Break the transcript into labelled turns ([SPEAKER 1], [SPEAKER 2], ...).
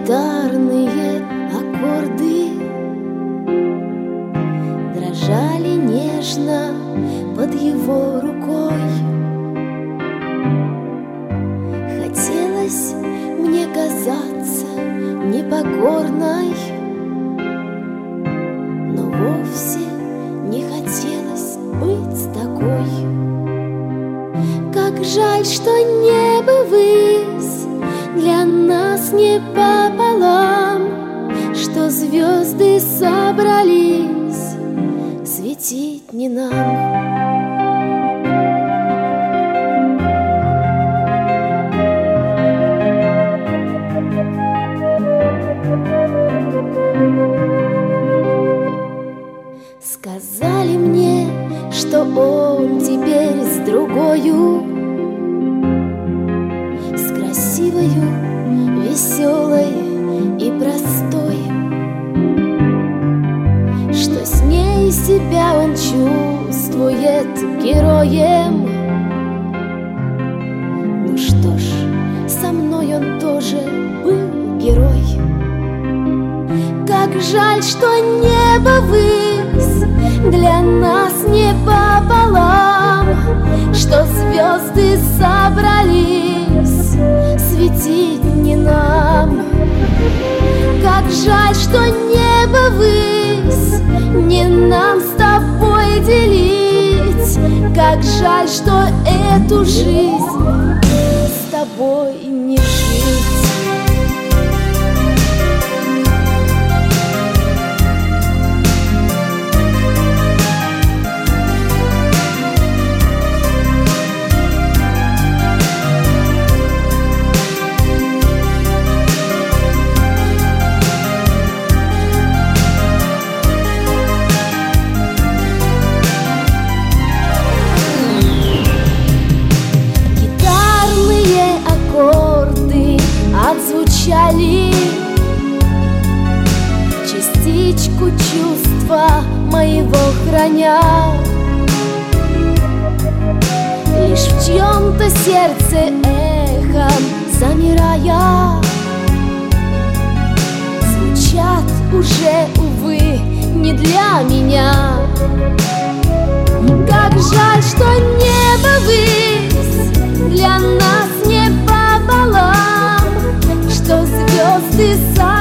[SPEAKER 1] гитарные аккорды дрожали нежно под его рукой. Хотелось мне казаться непокорной, но вовсе не хотелось быть такой. Как жаль, что небо ввысь для нас не пополам, что звезды собрались светить не нам. Сказали мне, что он теперь с другою, с красивою, веселой и простой, что с ней себя он чувствует героем. Ну что ж, со мной он тоже был герой. Как жаль, что небо ввысь для нас не пополам, что звезды собрались светить не нам. Как жаль, что небо ввысь не нам с тобой делить. Как жаль, что эту жизнь с тобой не жить. Отзвучали частичку чувства моего храня, лишь в чьем-то сердце эхом замирая. Звучат уже, увы, не для меня. Как жаль, что небо ввысь для нас не пополам, что звезды